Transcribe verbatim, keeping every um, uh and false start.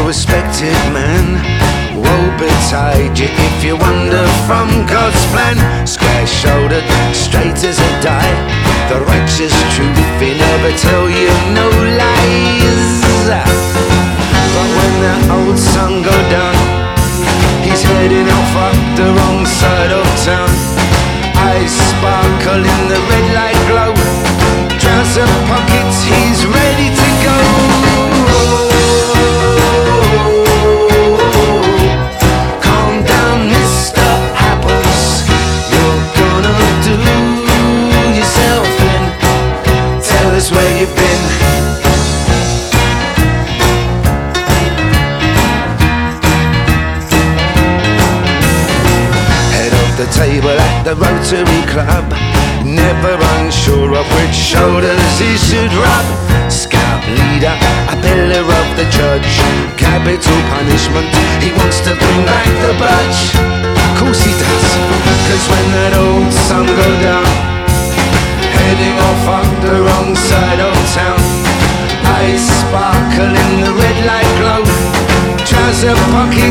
respected man. Woe betide you if you wander from God's plan. Square-shouldered, straight as a die, the righteous truth, he never tell you no lies. But when that old sun go down, he's heading off up the wrong side of town. Eyes sparkle in the red light glow, trouser pockets, he's ready to go. Calm down, Mister Apples, you're gonna do yourself in. Tell us where you've been. The table at the Rotary Club, never unsure of which shoulders he should rub. Scout leader, a pillar of the church, capital punishment, he wants to bring back the budge. Course he does, cause when that old sun go down, heading off up the wrong side of town. Eyes sparkle in the red light glow, trouser pocket